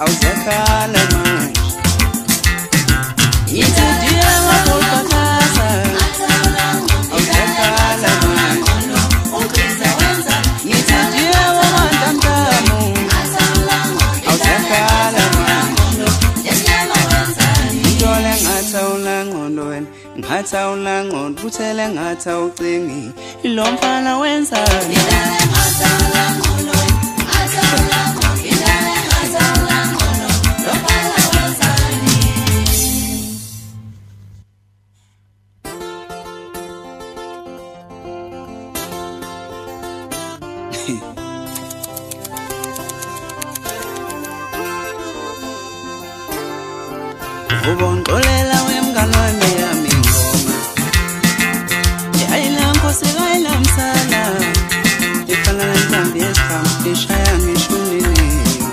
awuzakhala manje ngithidiya ngapolkatasa awuzakhala manje ngithidiya wamantamtamu awuzakhala manje ngitole ngathawula ngqondo wena ngathawula ngqondo kuthele ngathawucingi ilo mfana wenzani ubongolela wemngani wami yami ngoma ayila nkosi ayila msala ifana nentambi yesikhamu ishaya ngishunini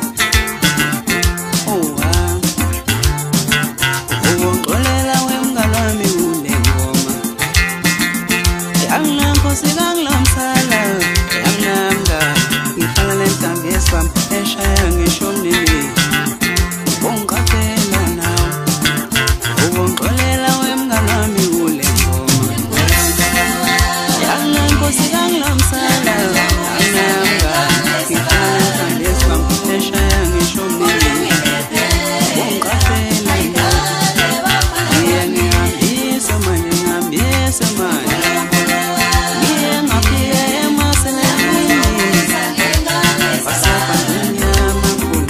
ubongolela wemngani wami ule ngoma ayila nkosi ayila msala yamnanga ifana nentambi yesikhamu ishaya ngishunini ungaqela nawe ubongolela wemngani wami ule ngoma yanga nkosi yangilamsala ananga ngifana ngesibam eshaya ngishomile ungaqela ngiyangihambisa manje ngihambisa manje ngiyengaphiya emaseleni basapha dunyama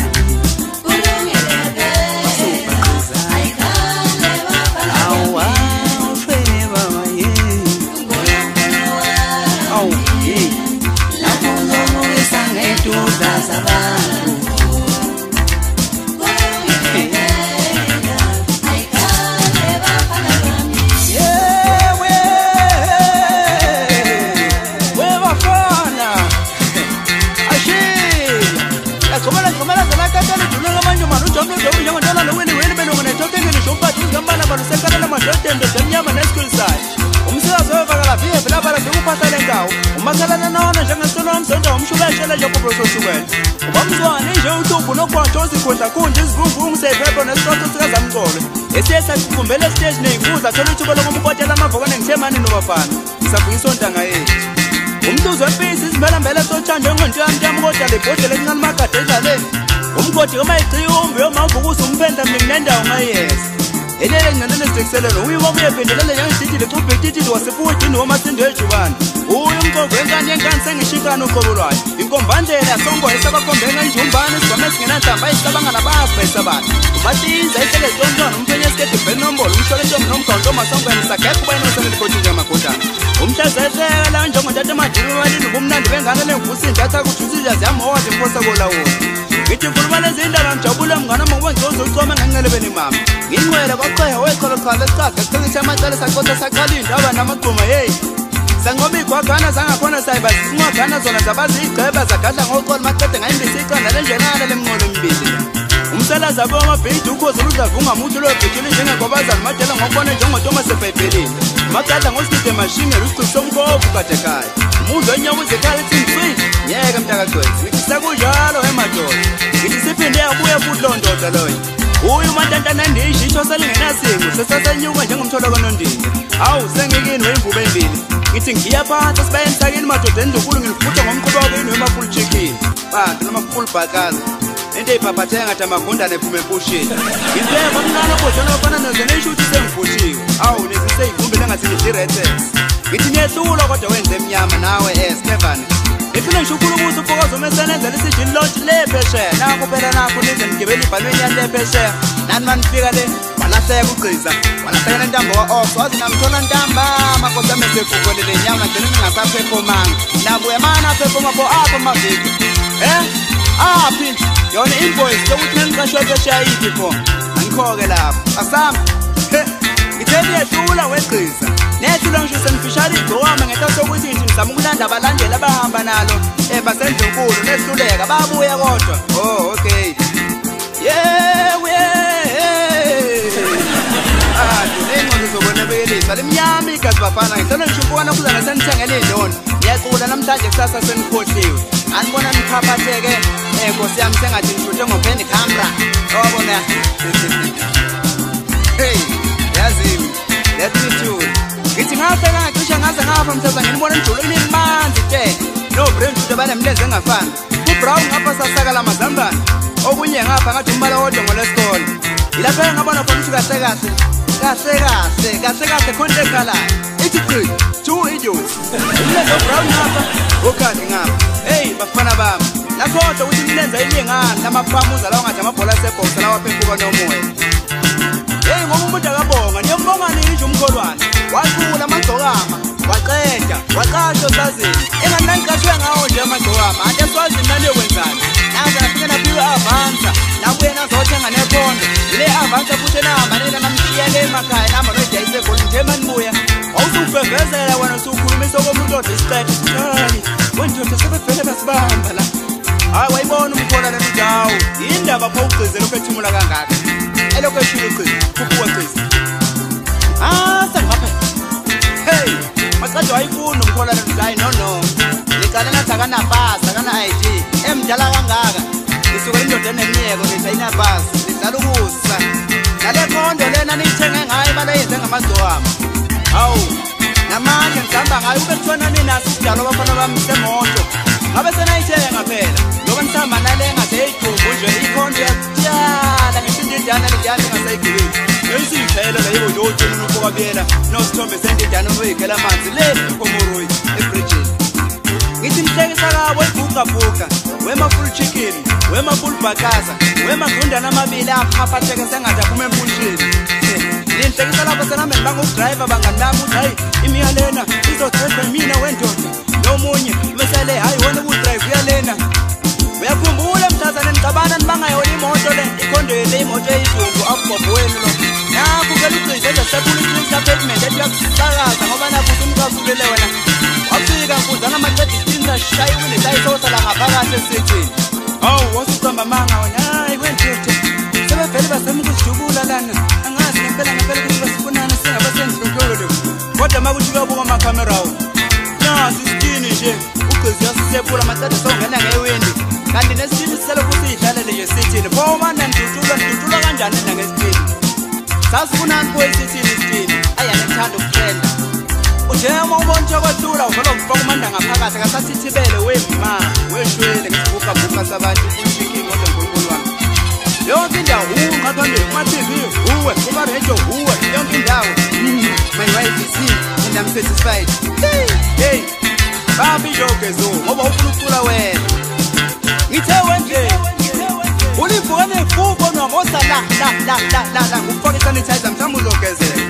umakalana nona njengesolo msonto umshubeshele jokuprososuwela ubamzwane nje uTubu nokwathosi khonda kunje izivunguvungu sephepho nesitotho sikazamqolo esiyesa sikhumbele stage neyinkuza thola ithuba lokumpotela amavokane ngithemani nobafana isabuyisa ontanga yethu umtuzo wempisi izimela mbele sothanda ngonjamjam kodwa lebhodlela encane magade edlaleni umgodi omayigciyo umbe yomavukuza umphenda minendawo ngayesa elele nginanele sizekiselelo uyiwonke uyephendelele njengesithile xubhitithile wasefudini womasindi ejubane umqovu enkani yenkani sengishikana uqobo lwayo inkombandlela songo esabakhombenga injumbane sigome singenanhlamba ayisabanga nabafa abantu umatiza ihlele zontwana umfenye esikede bhenombolo umhlole ntombi nomkhawunto masongweni sagekho bayinosemele kodinje amakhontana umhlazehlekela njengontata emadini emalini ubumnandi bengane lenguvusinda athi akujusizya ziyamowazi imposa kolawula ngithi nkuluma lezindaba ngijabule mngane mongwenzozo ucome ngencelebeni mama nginqwele kwaqheha weqholokhala ecaga siqinisa amacala saqotha saqala indaba namagquma yeyi sangoba igwagana zangakhona sayibazi sincwagana zona zabazi igceba zagadla ngoxolo maqede ngayimbisi iqanda lenjenana lemnqolo embili umsalaza bomabhidi ukhozi oludlavunga muntu lwebhijile njengegobazana madela ngokubona njengotoma sebhayibhelini magadla ngosigide mashingela usiqisi somkovu kadekaya umuzo enyawo uzekhala ethi nyeke mntakagcwezi ngithi sakunjalo emadoda ngithi siphinde yabuya futhi loo ndoda loyo uyu mantantana ndishi isho selingenasingo sesasenyuka njengomtholo kanondini awu sengikini weyimvubu embili ngithi ngiyaphatha sibaye emsakeni madoda endukulu ngilifutha ngomqhuba wakini wema-full chicken bantu noma-full bhakazi into eyiphaphatheka ngathi amagundane ephume empusheni ngizeva mncane obhodlana bafana nozene isho ukuthi sengivuthiwe awu neziseyivumbi lengathi ngidli-retex ngithi niyehlulwa kodwa wenze emnyama nawe Kevani ephile ngisho ukhulubuza ufokoza umesenenzela isijini lonje lephesheya nakho phela nakho nize nigibela ibhalweni yani lephesheya nani manifika le walahleka ugqiza walahlekela intambo wa-ox wazi namthola ntamba amakosi amesefukolele nyama ngene ningasaphefomanga nabuye mana aphefoma for apho amaviki aphi yona invoice yokuthi nengicashwe phesheya yiphi pho angikho-ke lapho asami ngitheni yehlula wegqiza nethula ngisho senifishali igcowama ngenxa sokuthi nje ngizama ukulanda abalandeli abahamba nalo basendunkulu nehluleka babuya kodwa okay lengqondo zobonabekelisa lemnyama igazi bafana ngihlola ngisho ukubona kuza ngesenithengele indona ngiyacula namhlanje kusasa senikhohliwe anibona niphaphatheke Nkosi yami sengathi ngishuthe ngophendi camera wabona hey yazimi let me tune ngithi ngafela ngacisha ngaze ngapha mthatha nginibona nijulu inimanzi te no brain futhi banemleze engafani ku brown ngapha sasakala mazambane okunye ngapha ngathi umbala wodwa ngolesikole ilapha ngabona khona ukuthi kahle konke ekhalayo ithi qi two idiots umlenze brown ngapha okade ngapha hey bafana bami nakhoda ukuthi nilenza ilingana lamafamuza lawo ngathi amabhola asebox lawa phekuba nomoya hey ngoba umuntu akabonga niyombonga nini nje umkholwane waqhula amagcokama waqeda waqasho sazini enganangiqashwe ngawo nje amagcokama ade swazi nani yokwenzani naze afike naphiwe avansa nabuye nazothenga nepondo le avansa futhi nahamba nina namshiya le emakhaya nahamba nojayise khona njema nibuya awusufevezela wena usukhuluma isokomuntu odisipete hayi wendoda sebevele basibamba la hayi wayibona umkholwane nendawo indaba pha ugcizela uphethumula kangaka elokho eshilo ugcize kubuwa ugcize sengapha hey maqedwe ayifuna umkholwane hayi no licale ngathi akanabhasi akana-ID emdala kangaka isuka indoda eneminyeko nisayinabhasi lidlala ukusa nale khondo lena niyithenge ngayo imali eyenze ngamazowama hawu namanje ngihamba ngayo ube kuthiwa naninaso isidalo abafana bami semoto ngabe senayithenga phela loba nisihamba nale engaseyidumbu nje ikhondo yakutyala ngesindidana lendiyana engasayigibeli eyisiyiphela layibo nje otsheni ukubuyela nosithombe sendidana onoyikhela amanzi le ekomoroyi ebridgini ngithi mhlekisa kabo ibhukabuka wema full chicken wema full bakaza wema gundana amabili aphaphatheke sengathi aphuma empunshini nihlekisa lapho senameni bangudriver banganami uthi hayi imiyalena izodrive mina wendoda nomunye mesele hayi wena udrive uyalena uyakhumbula mhlazane nicabana nibangayona imoto le ikhondweni imoto eyidumbu akubobho wenu lo nakho vele ugcize sepolice appointment ethi yakusakaza ngoba nakho umkafulele wena wafika nkuzana amacedi isinza shayi kunesayisosa la ngaphakathi esithini hawu wasuqamba manga wena hayi wendoda sebevele basemukuzijubula lana angazi ngempela ukuthi basifunana singabasendlokolo kodwa makuthi uyabuka amakhamera awo nasi isikini nje ugcize yasisepula amacedi songena ngewindi kanti nesithini siselokhu siyidlalele nje esithini pho manje ndidutshula kanjani nangesithini sasifunani pho esithini isithini ayanethanda ukutrenda ujema ubona ukwathula uvela ukufaka umanda ngaphakathi akasasithibele wema weshwele ngesibhuka sabantu ushiki ngoba nkulunkulu wami yonke indawo uqaphambili kuma-TV uwe kuma-radio uwe yonke indawo my wife is here and I'm satisfied hey babi jokezo ngoba ufuna ukucula wena ngithe wendle ulivuka nefubo nomosa la ngufaka isanitizer mhlawumbe uzogezela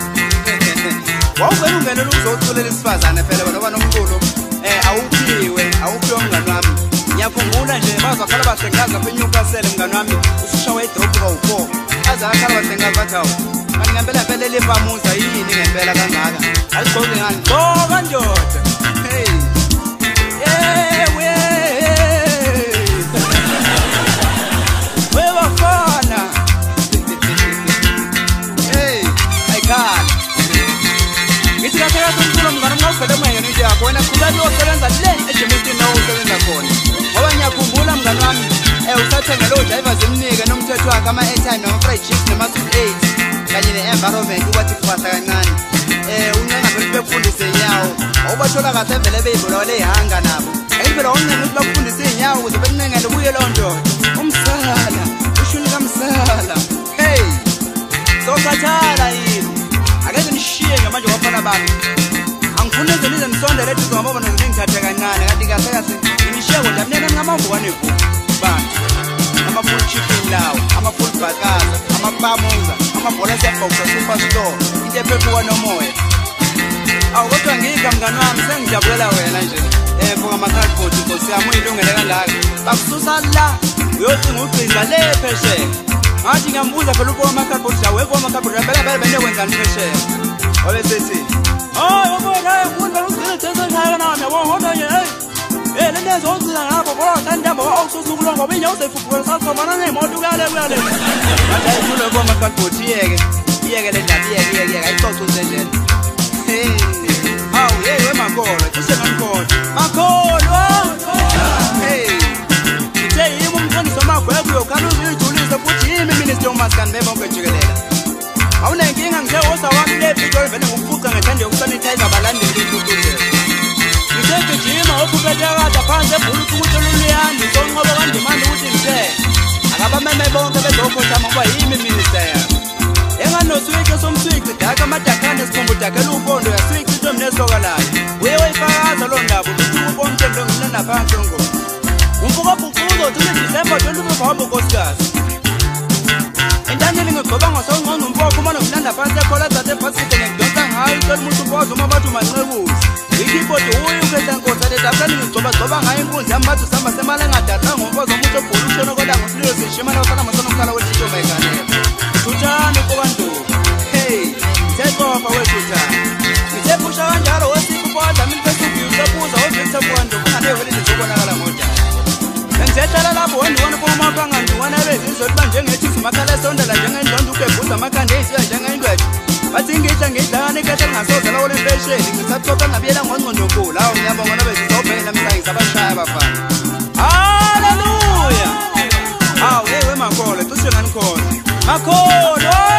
wawuvele ungenela ukuzoculela isifazane phela wena nomculo awuphiwe mngani wami ngiyakhumbula nje bazakhala bahlengaza lapha eNewcastle mngani wami usushawa idrop kawu-4 aze akhala bahlengaza bathi hawu kanti ngempela lepamuza yini ngempela kangaka aligcoke ngani gcoka ndoda hey webafana hey ayikhala ngithi kahle umculo mngani ngawuvele moyeni nje yakho wena qhubeka uyosebenza le ejemisini nawo usebenza khona ngoba ngiyakhumbula mngani wami usathengele odrivers emnike nomthetho wakhe ama-airtime nama-fried chips nama-sweet aids kanye ne-environment ubathi kuphahla kancane uncenga vele bekufundise iy'nyawo awubathola kahle vele bey'bulawa ley'hanga nabo ayivele wawuncenga ukuthi bakufundise iy'nyawo ukuze bekuncengele kuye loo nto umsala ushuni kamsala hey sokhathala yini akeze nishiye ngamanje wabafana bami angifuna izinto nize nisondele eduze ngoba bona ngithathe kancane kanti kahle nginishiye kodwa mina ngamamvu wanevu bani ama-full chicken lawo ama-full bakaza amapamuza amabhola asiyabhoksa superstore into ephephuka nomoya awu kodwa ngika mngani wami sengijabulela wena nje foka ama-cardboard nkosi yami uyilungele kangaka bakususa la uyocinga ugciza le phesheya ngathi ngiyambuza phela ufoka ama-cardboard lawo efoka ama-cardboard vele bendekwenzani phesheya wabe sethi hayi wabona ngifuna ugciza theseshaya nami yabona kodwa nje hey le nto ugciza ngapho bona sandihamba kwa-awususukulwa ngoba inyawo uzayifufukela sathomana ney'moto kuyale ngathi ayifuna efoka ama-cardboard iyeke le ndaba iyeke ayixoxe uzenjena hey hawu hey wemakolo cishe ngamkholo makolo hey uthe yimi umqondisi wamagwegwe uyokhala uzuyijulisa futhi yimi minister yomaskani bebonke jikelele awunenkinga ngithe wosa wami lephiko vele ngikufuqa ngethande yokusanitizer abalandeli ukuthi ngigijima ophuphetekada phansi ebhuluthi ukuthi luluyani sonqobo kandimanda ukuthi ngithele akabameme bonke bezokhothama ngoba yimi minister enganoswikhe somswikhe daka amadakhane sikhombudakhela umpondo yaswikhe into mnesoka layo uye wayifakaza loo ndaba ukuthi umpomtendo nginanaphansi ngoma umfukabhukuzo uthi December 25 hamba nkosikazi entanyeni ngigcoba ngosongqonqa umfoko uma nokunanda phansi ekhola zathe phaside ngekudonsa ngayo icela umuntu umpozo uma bathi umancebuzi ikeyboard uye uphetha nkosi adedafani ngigcoba ngayo inkunzi yami bathi usihamba semali engadadla ngompozo umuntu obhula ushona kodwa ngosiliyo sishimana wafana masona umkhala wethisho mayiganela Tuthani ukwanduka hey sekofa wethuthani ngithepusha kanjalo wesiphodla mina besibuza buza wethuthakwanduka ngale wele ngizobonakala ngoja ngizethala lapho wendiwona phuma phangani wona bezizodba njengethi simakhala sondela njengendondo ukebhuza amakhande isiya njengendwethu bathi ngidla ikhethe lingasoze lawo lempesheni ngithathoka ngabiyela ngongcondo nkulu awu ngiyabonga nobe sizobhela msayisi abashaya abafana haleluya awu hey wemakolo cishe nganikhona makolo